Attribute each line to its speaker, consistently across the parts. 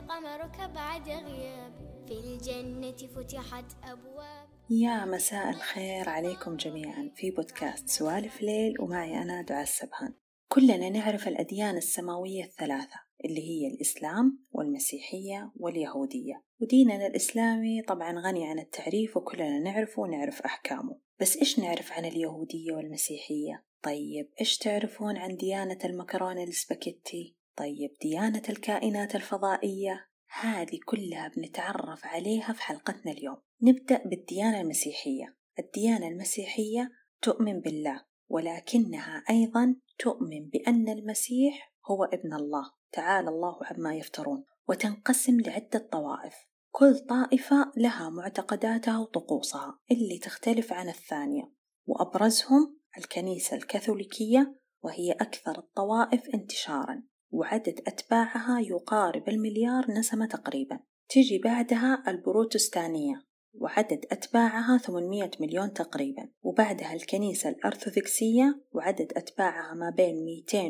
Speaker 1: قمرك بعد غياب، في الجنة فتحت أبواب.
Speaker 2: يا مساء الخير عليكم جميعا في بودكاست سوالف ليل، ومعي أنا دعاء السبهان. كلنا نعرف الأديان السماوية الثلاثة اللي هي الإسلام والمسيحية واليهودية، وديننا الإسلامي طبعا غني عن التعريف وكلنا نعرفه ونعرف أحكامه. بس إيش نعرف عن اليهودية والمسيحية؟ طيب إيش تعرفون عن ديانة المكرونة السباكيتي؟ طيب ديانة الكائنات الفضائية؟ هذه كلها بنتعرف عليها في حلقتنا اليوم. نبدأ بالديانة المسيحية. الديانة المسيحية تؤمن بالله، ولكنها أيضا تؤمن بأن المسيح هو ابن الله تعالى الله عما يفترون، وتنقسم لعدة طوائف، كل طائفة لها معتقداتها وطقوسها اللي تختلف عن الثانية، وأبرزهم الكنيسة الكاثوليكية، وهي أكثر الطوائف انتشاراً، وعدد أتباعها يقارب 1,000,000,000 نسمة تقريباً. تجي بعدها البروتستانية وعدد أتباعها 800 مليون تقريباً، وبعدها الكنيسة الأرثوذكسية وعدد أتباعها ما بين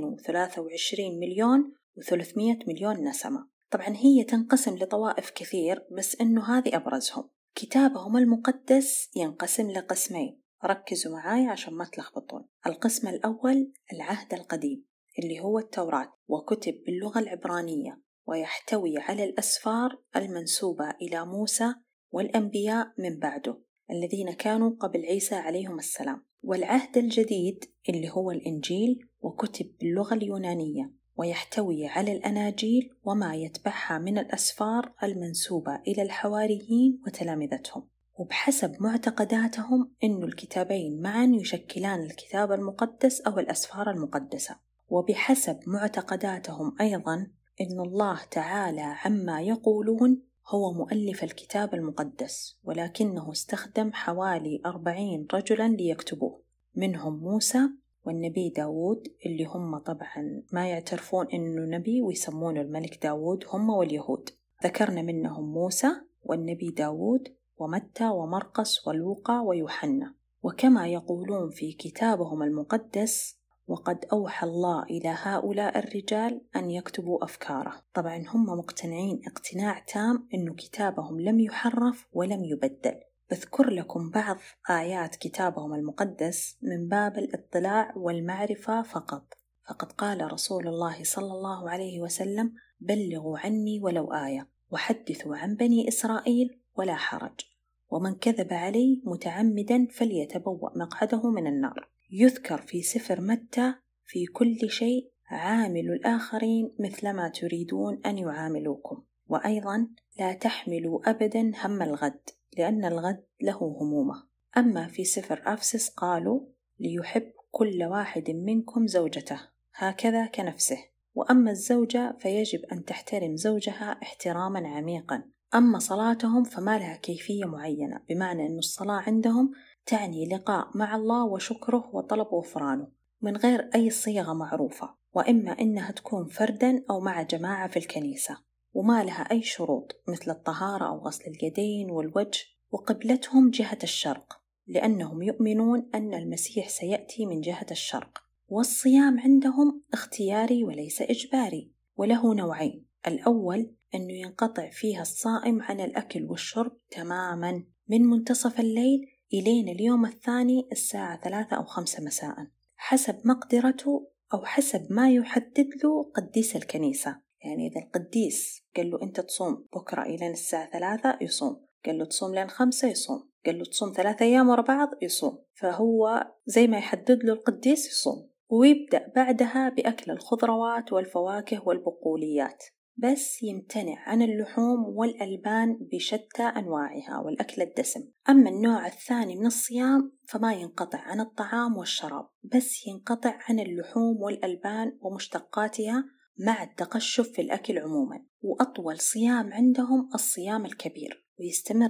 Speaker 2: 223 مليون و300 مليون نسمة. طبعاً هي تنقسم لطوائف كثير، بس إنه هذه أبرزهم. كتابهم المقدس ينقسم لقسمين، ركزوا معاي عشان ما تلخبطون. القسم الأول العهد القديم اللي هو التوراة، وكتب باللغة العبرانية، ويحتوي على الأسفار المنسوبة إلى موسى والأنبياء من بعده الذين كانوا قبل عيسى عليهم السلام. والعهد الجديد اللي هو الإنجيل، وكتب باللغة اليونانية، ويحتوي على الأناجيل وما يتبعها من الأسفار المنسوبة إلى الحواريين وتلامذتهم. وبحسب معتقداتهم إنه الكتابين معا يشكلان الكتاب المقدس أو الأسفار المقدسة. وبحسب معتقداتهم أيضا إن الله تعالى عما يقولون هو مؤلف الكتاب المقدس، ولكنه استخدم حوالي 40 رجلا ليكتبوه، منهم موسى والنبي داود اللي هم طبعا ما يعترفون إنه نبي ويسمونه الملك داود هم واليهود. ذكرنا منهم موسى والنبي داود ومتى ومرقس ولوقا ويوحنا. وكما يقولون في كتابهم المقدس: وقد أوحى الله إلى هؤلاء الرجال أن يكتبوا أفكاره. طبعا هم مقتنعين اقتناع تام أنه كتابهم لم يحرف ولم يبدل. بذكر لكم بعض آيات كتابهم المقدس من باب الاطلاع والمعرفة فقط. فقد قال رسول الله صلى الله عليه وسلم: بلغوا عني ولو آية، وحدثوا عن بني إسرائيل ولا حرج، ومن كذب علي متعمدا فليتبوأ مقعده من النار. يذكر في سفر متى: في كل شيء عاملوا الآخرين مثلما تريدون أن يعاملوكم، وأيضا لا تحملوا أبدا هم الغد لأن الغد له همومه. أما في سفر أفسس قالوا: ليحب كل واحد منكم زوجته هكذا كنفسه، وأما الزوجة فيجب أن تحترم زوجها احتراما عميقا. أما صلاتهم فما لها كيفية معينة، بمعنى أن الصلاة عندهم تعني لقاء مع الله وشكره وطلب غفرانه من غير أي صيغة معروفة، وإما إنها تكون فردا أو مع جماعة في الكنيسة، وما لها أي شروط مثل الطهارة أو غسل اليدين والوجه. وقبلتهم جهة الشرق لأنهم يؤمنون أن المسيح سيأتي من جهة الشرق. والصيام عندهم اختياري وليس إجباري، وله نوعين: الأول أنه ينقطع فيها الصائم عن الأكل والشرب تماما من منتصف الليل إلين اليوم الثاني الساعة 3 أو 5 مساء حسب مقدرته أو حسب ما يحدد له قديس الكنيسة. يعني إذا القديس قال له أنت تصوم بكرة إلين الساعة 3 يصوم، قال له تصوم لين 5 يصوم، قال له تصوم 3 أيام ورا بعض يصوم. فهو زي ما يحدد له القديس يصوم، ويبدأ بعدها بأكل الخضروات والفواكه والبقوليات، بس يمتنع عن اللحوم والألبان بشتى أنواعها والأكل الدسم. أما النوع الثاني من الصيام فما ينقطع عن الطعام والشراب، بس ينقطع عن اللحوم والألبان ومشتقاتها مع التقشف في الأكل عموما. وأطول صيام عندهم الصيام الكبير، ويستمر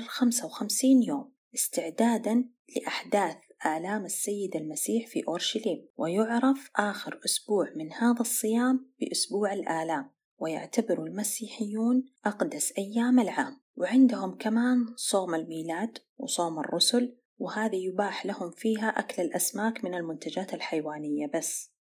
Speaker 2: 55 يوم استعدادا لأحداث آلام السيد المسيح في أورشليم، ويعرف آخر أسبوع من هذا الصيام بأسبوع الآلام، ويعتبر المسيحيون أقدس أيام العام. وعندهم كمان صوم الميلاد وصوم الرسل، وهذه يباح لهم فيها أكل الأسماك من المنتجات الحيوانية بس.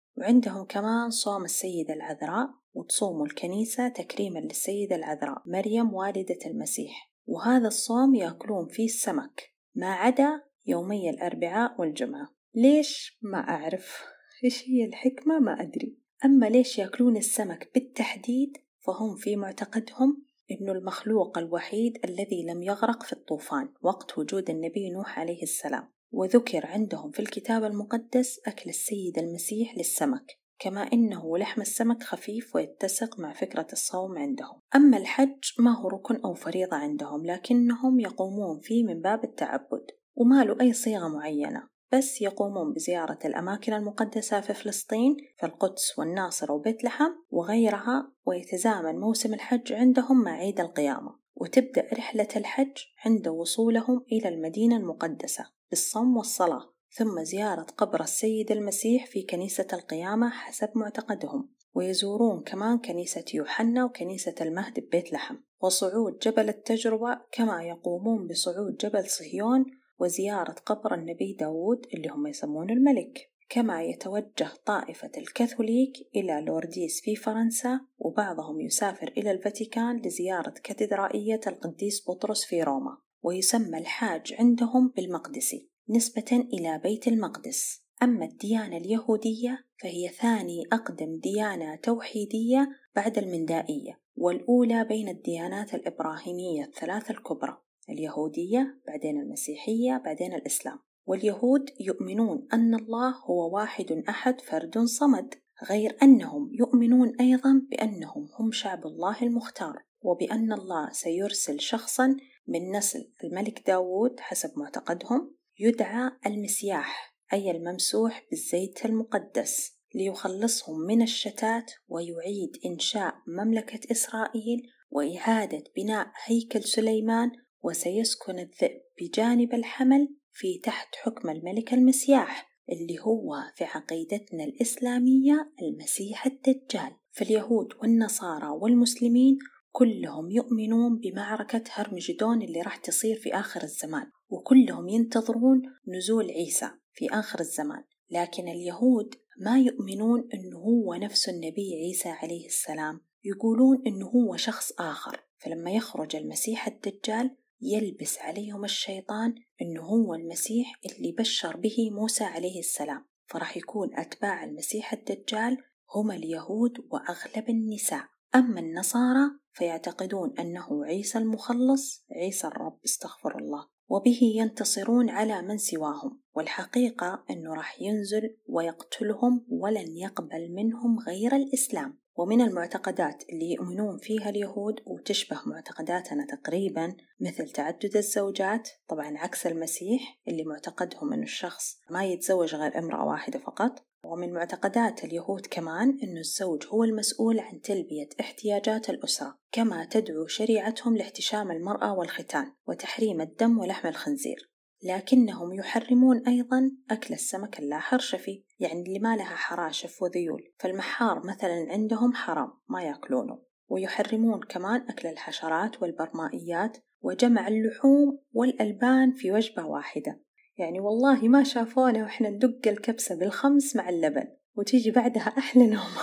Speaker 2: وعندهم كمان صوم السيدة العذراء، وتصوم الكنيسة تكريما للسيدة العذراء مريم والدة المسيح، وهذا الصوم يأكلون فيه السمك ما عدا يومي الأربعاء والجمعة. ليش؟ ما أعرف إيش هي الحكمة، ما أدري. أما ليش يأكلون السمك بالتحديد، فهم في معتقدهم إنه المخلوق الوحيد الذي لم يغرق في الطوفان وقت وجود النبي نوح عليه السلام، وذكر عندهم في الكتاب المقدس أكل السيد المسيح للسمك، كما إنه لحم السمك خفيف ويتسق مع فكرة الصوم عندهم. أما الحج ما هو ركن أو فريضة عندهم، لكنهم يقومون فيه من باب التعبد، وما له أي صيغة معينة، بس يقومون بزيارة الأماكن المقدسة في فلسطين، في القدس والناصرة وبيت لحم وغيرها. ويتزامن موسم الحج عندهم مع عيد القيامة، وتبدأ رحلة الحج عند وصولهم إلى المدينة المقدسة بالصوم والصلاة، ثم زيارة قبر السيد المسيح في كنيسة القيامة حسب معتقدهم، ويزورون كمان كنيسة يوحنا وكنيسة المهد ببيت لحم، وصعود جبل التجربة، كما يقومون بصعود جبل صهيون وزيارة قبر النبي داود اللي هم يسمونه الملك. كما يتوجه طائفة الكاثوليك إلى لورديس في فرنسا، وبعضهم يسافر إلى الفاتيكان لزيارة كاتدرائية القديس بطرس في روما، ويسمى الحاج عندهم بالمقدسي نسبة إلى بيت المقدس. أما الديانة اليهودية فهي ثاني أقدم ديانة توحيدية بعد المندائية، والأولى بين الديانات الإبراهيمية الثلاث الكبرى: اليهودية، بعدين المسيحية، بعدين الإسلام. واليهود يؤمنون أن الله هو واحد أحد فرد صمد، غير أنهم يؤمنون أيضا بأنهم هم شعب الله المختار، وبأن الله سيرسل شخصا من نسل الملك داود حسب معتقدهم يدعى المسياح، أي الممسوح بالزيت المقدس، ليخلصهم من الشتات ويعيد إنشاء مملكة إسرائيل وإعادة بناء هيكل سليمان، وسيسكن الذئب بجانب الحمل في تحت حكم الملك المسياح اللي هو في عقيدتنا الإسلامية المسيح الدجال. فاليهود والنصارى والمسلمين كلهم يؤمنون بمعركة هرمجدون اللي راح تصير في آخر الزمان، وكلهم ينتظرون نزول عيسى في آخر الزمان. لكن اليهود ما يؤمنون أنه هو نفس النبي عيسى عليه السلام، يقولون أنه هو شخص آخر. فلما يخرج المسيح الدجال يلبس عليهم الشيطان أنه هو المسيح اللي بشر به موسى عليه السلام، فرح يكون أتباع المسيح الدجال هم اليهود وأغلب النساء. أما النصارى فيعتقدون أنه عيسى المخلص، عيسى الرب استغفر الله، وبه ينتصرون على من سواهم، والحقيقة أنه راح ينزل ويقتلهم ولن يقبل منهم غير الإسلام. ومن المعتقدات اللي يؤمنون فيها اليهود وتشبه معتقداتنا تقريبا مثل تعدد الزوجات، طبعا عكس المسيح اللي معتقدهم أن الشخص ما يتزوج غير امرأة واحدة فقط. ومن معتقدات اليهود كمان أن الزوج هو المسؤول عن تلبية احتياجات الأسرة، كما تدعو شريعتهم لاحتشام المرأة والختان وتحريم الدم ولحم الخنزير. لكنهم يحرمون أيضا أكل السمك اللاحرش فيه، يعني اللي ما لها حراشف وذيول، فالمحار مثلا عندهم حرام ما يأكلونه. ويحرمون كمان أكل الحشرات والبرمائيات وجمع اللحوم والألبان في وجبة واحدة. يعني والله ما شافونا وإحنا ندق الكبسة بالخمس مع اللبن وتيجي بعدها أحلى نومة.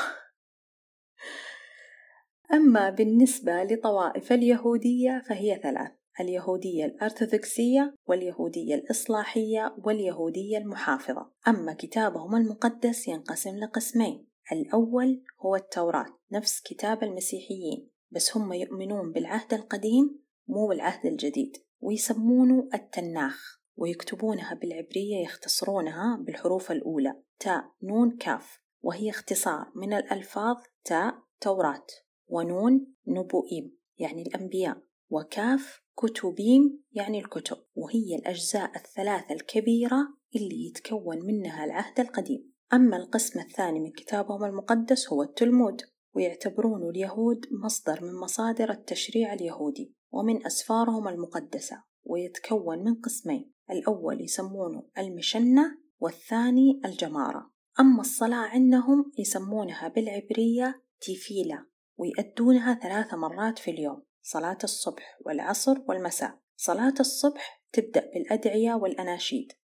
Speaker 2: أما بالنسبة لطوائف اليهودية فهي ثلاث: اليهودية الأرثوذكسية، واليهودية الإصلاحية، واليهودية المحافظة. أما كتابهم المقدس ينقسم لقسمين: الأول هو التوراة نفس كتاب المسيحيين، بس هم يؤمنون بالعهد القديم مو بالعهد الجديد، ويسمونه التناخ، ويكتبونها بالعبرية، يختصرونها بالحروف الأولى تاء نون كاف، وهي اختصار من الألفاظ تاء توراة، ونون نبوئيم يعني الأنبياء، وكاف كتبيم يعني الكتب، وهي الأجزاء الثلاثة الكبيرة اللي يتكون منها العهد القديم. أما القسم الثاني من كتابهم المقدس هو التلمود، ويعتبرون اليهود مصدر من مصادر التشريع اليهودي ومن أسفارهم المقدسة، ويتكون من قسمين: الأول يسمونه المشنة، والثاني الجمارة. أما الصلاة عندهم يسمونها بالعبرية تيفيلا، ويؤدونها 3 مرات في اليوم: صلاة الصبح والعصر والمساء. صلاة الصبح تبدأ بالأدعية والأناشيد،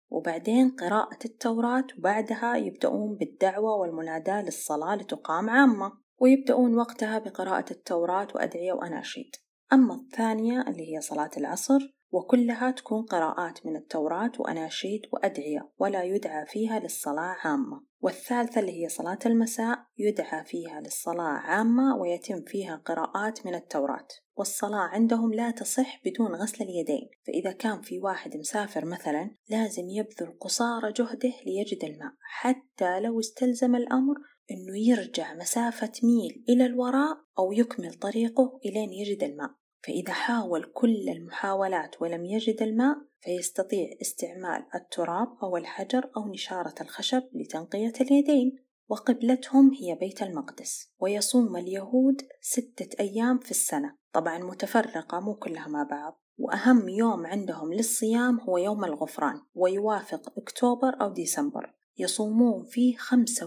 Speaker 2: وبعدين قراءة التوراة، وبعدها يبدأون بالدعوة والمناداة للصلاة لتقام عامة، ويبدأون وقتها بقراءة التوراة وأدعية وأناشيد. أما الثانية اللي هي صلاة العصر، وكلها تكون قراءات من التوراة وأناشيد وأدعية، ولا يدعى فيها للصلاة عامة. والثالثة اللي هي صلاة المساء، يدعى فيها للصلاة عامة ويتم فيها قراءات من التوراة. والصلاة عندهم لا تصح بدون غسل اليدين، فإذا كان في واحد مسافر مثلا لازم يبذل قصارى جهده ليجد الماء، حتى لو استلزم الأمر أنه يرجع مسافة ميل إلى الوراء أو يكمل طريقه إلين يجد الماء. فإذا حاول كل المحاولات ولم يجد الماء فيستطيع استعمال التراب أو الحجر أو نشارة الخشب لتنقية اليدين. وقبلتهم هي بيت المقدس. ويصوم اليهود 6 أيام في السنة، طبعا متفرقة مو كلها مع بعض. وأهم يوم عندهم للصيام هو يوم الغفران، ويوافق أكتوبر أو ديسمبر. يصومون فيه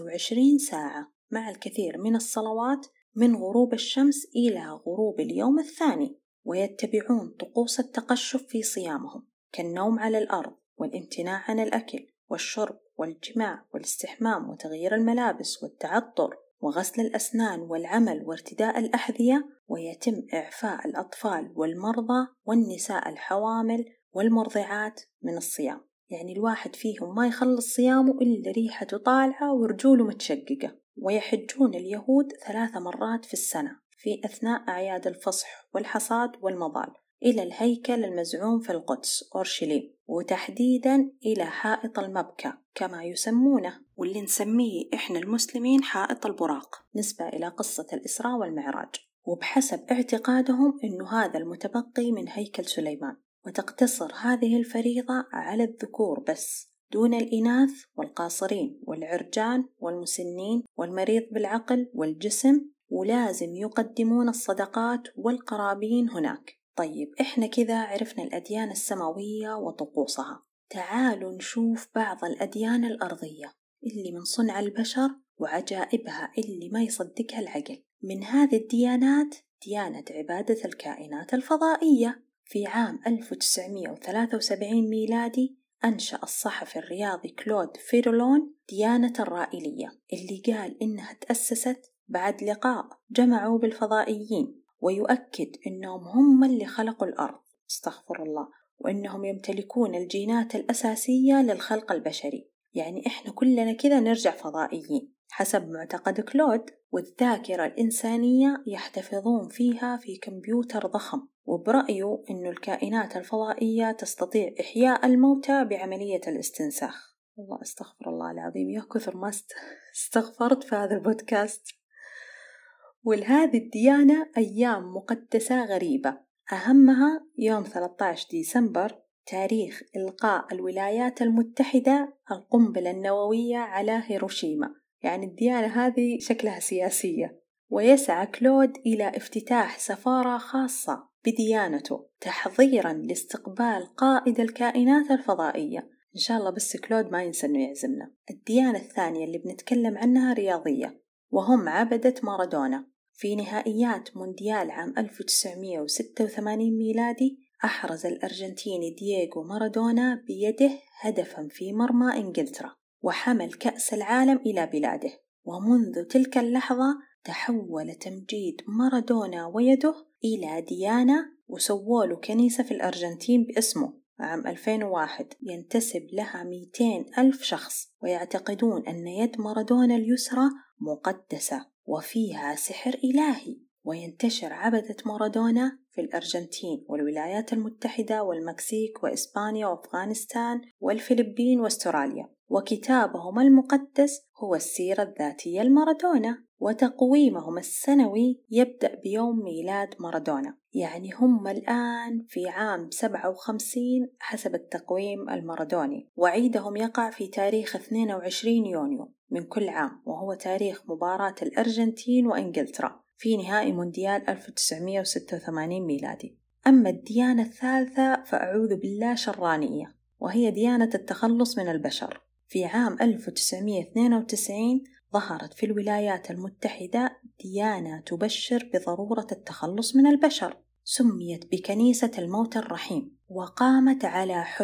Speaker 2: 25 ساعة مع الكثير من الصلوات من غروب الشمس إلى غروب اليوم الثاني. ويتبعون طقوس التقشف في صيامهم، كالنوم على الأرض، والامتناع عن الأكل والشرب والجماع والاستحمام وتغيير الملابس والتعطر وغسل الأسنان والعمل وارتداء الأحذية. ويتم إعفاء الأطفال والمرضى والنساء الحوامل والمرضعات من الصيام، يعني الواحد فيهم ما يخلص صيامه إلا ريحته طالعة ورجوله متشققة. ويحجون اليهود 3 مرات في السنة في أثناء أعياد الفصح والحصاد والمضال إلى الهيكل المزعوم في القدس أورشليم، وتحديدا إلى حائط المبكى كما يسمونه، واللي نسميه إحنا المسلمين حائط البراق، نسبة إلى قصة الإسراء والمعراج. وبحسب اعتقادهم أنه هذا المتبقي من هيكل سليمان. وتقتصر هذه الفريضة على الذكور بس، دون الإناث والقاصرين والعرجان والمسنين والمريض بالعقل والجسم. ولازم يقدمون الصدقات والقرابين هناك. طيب إحنا كذا عرفنا الأديان السماوية وطقوسها. تعالوا نشوف بعض الأديان الأرضية اللي من صنع البشر وعجائبها اللي ما يصدقها العقل. من هذه الديانات ديانة عبادة الكائنات الفضائية. في عام 1973 ميلادي أنشأ الصحفي الرياضي كلود فيرلون ديانة الرائلية، اللي قال إنها تأسست بعد لقاء جمعوا بالفضائيين، ويؤكد إنهم هم اللي خلقوا الأرض، استغفر الله، وإنهم يمتلكون الجينات الأساسية للخلق البشري. يعني إحنا كلنا كذا نرجع فضائيين حسب معتقد كلود. والذاكرة الإنسانية يحتفظون فيها في كمبيوتر ضخم، وبرأيه إنه الكائنات الفضائية تستطيع إحياء الموتى بعملية الاستنساخ. والله استغفر الله العظيم، يا كثر ما استغفرت في هذا البودكاست. ولهذه الديانة أيام مقدسة غريبة، أهمها يوم 13 ديسمبر تاريخ إلقاء الولايات المتحدة القنبلة النووية على هيروشيما. يعني الديانة هذه شكلها سياسية. ويسعى كلود إلى افتتاح سفارة خاصة بديانته تحضيرا لاستقبال قائد الكائنات الفضائية. إن شاء الله بس كلود ما ينسى أنه يعزمنا. الديانة الثانية اللي بنتكلم عنها رياضية، وهم عبدة مارادونا. في نهائيات مونديال عام 1986 ميلادي أحرز الأرجنتيني دييغو مارادونا بيده هدفا في مرمى إنجلترا، وحمل كأس العالم إلى بلاده. ومنذ تلك اللحظة تحول تمجيد مارادونا ويده إلى ديانة، وسووا له كنيسة في الأرجنتين باسمه عام 2001 ينتسب لها 200,000 شخص، ويعتقدون أن يد مارادونا اليسرى مقدسة وفيها سحر إلهي. وينتشر عبدة مارادونا في الأرجنتين والولايات المتحدة والمكسيك وإسبانيا وأفغانستان والفلبين واستراليا. وكتابهم المقدس هو السيرة الذاتية لمارادونا، وتقويمهم السنوي يبدأ بيوم ميلاد مارادونا. يعني هم الآن في عام 57 حسب التقويم المارادوني، وعيدهم يقع في تاريخ 22 يونيو من كل عام، وهو تاريخ مباراة الأرجنتين وإنجلترا في نهائي مونديال 1986 ميلادي. أما الديانة الثالثة فأعوذ بالله شرانية، وهي ديانة التخلص من البشر. في عام 1992 ظهرت في الولايات المتحدة ديانة تبشر بضرورة التخلص من البشر، سميت بكنيسة الموت الرحيم، وقامت على حلم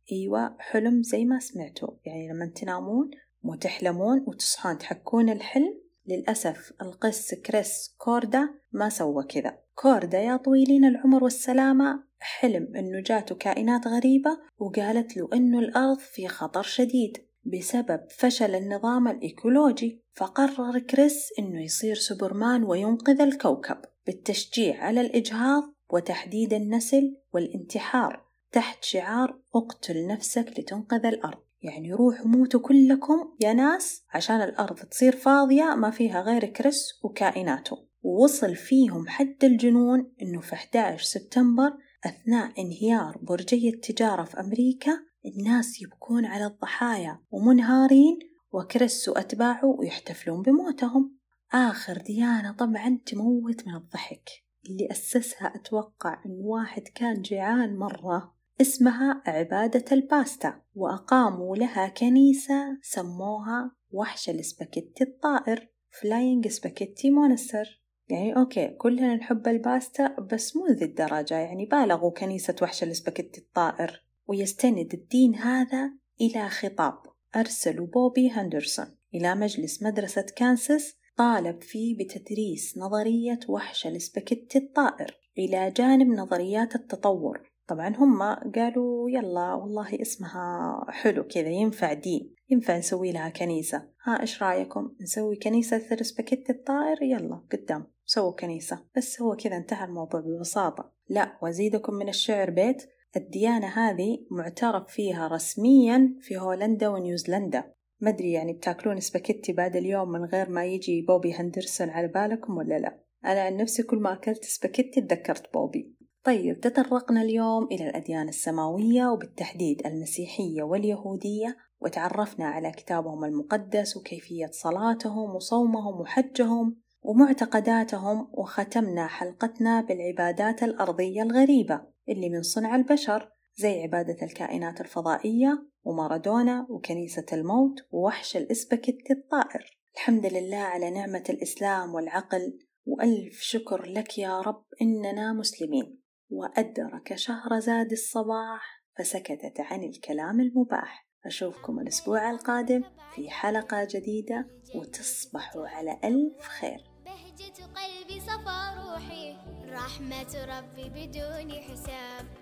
Speaker 2: أيوة، حلم زي ما سمعتوا، يعني لما تنامون وتحلمون وتصحون تحكون الحلم. للأسف القس كريس كوردا ما سوى كذا. كوردا يا طويلين العمر والسلامة حلم إنه جاته كائنات غريبة وقالت له إنه الأرض في خطر شديد بسبب فشل النظام الإيكولوجي، فقرر كريس إنه يصير سوبرمان وينقذ الكوكب بالتشجيع على الإجهاض وتحديد النسل والانتحار تحت شعار اقتل نفسك لتنقذ الأرض. يعني روحوا موتوا كلكم يا ناس عشان الأرض تصير فاضية ما فيها غير كريس وكائناته. ووصل فيهم حد الجنون إنه في 11 سبتمبر أثناء انهيار برجي التجارة في أمريكا الناس يبكون على الضحايا ومنهارين، وكريس وأتباعه ويحتفلون بموتهم. آخر ديانة طبعا تموت من الضحك، اللي أسسها أتوقع إن واحد كان جيعان مرة، اسمها عبادة الباستا، وأقاموا لها كنيسة سموها وحش الاسباكيتي الطائر فلاينج سباكيتي مونستر. يعني أوكي كلنا نحب الباستا بس مو ذي الدرجة، يعني بالغوا كنيسة وحش الاسباكيتي الطائر. ويستند الدين هذا إلى خطاب أرسله بوبي هندرسون إلى مجلس مدرسة كانساس طالب فيه بتدريس نظرية وحش الاسباكيتي الطائر إلى جانب نظريات التطور. طبعا هم قالوا يلا والله اسمها حلو كذا، ينفع دين، ينفع نسوي لها كنيسة، ها إيش رأيكم نسوي كنيسة الاسباكيتي الطائر؟ يلا قدام سووا كنيسة. بس هو كذا انتهى الموضوع ببساطة. لا وزيدكم من الشعر بيت، الديانة هذه معترف فيها رسميا في هولندا ونيوزيلندا. مدري يعني بتاكلون سباكيتي بعد اليوم من غير ما يجي بوبي هندرسون على بالكم ولا لا؟ أنا عن نفسي كل ما أكلت سباكيتي تذكرت بوبي. طيب تطرقنا اليوم إلى الأديان السماوية وبالتحديد المسيحية واليهودية، وتعرفنا على كتابهم المقدس وكيفية صلاتهم وصومهم وحجهم ومعتقداتهم، وختمنا حلقتنا بالعبادات الأرضية الغريبة اللي من صنع البشر زي عبادة الكائنات الفضائية ومارادونا وكنيسة الموت ووحش الاسباكيتي الطائر. الحمد لله على نعمة الإسلام والعقل، وألف شكر لك يا رب إننا مسلمين. وأدرك شهرزاد الصباح فسكتت عن الكلام المباح. أشوفكم الأسبوع القادم في حلقة جديدة، وتصبحوا على ألف خير.
Speaker 1: بهجة قلبي صفى روحي رحمة ربي بدون حساب.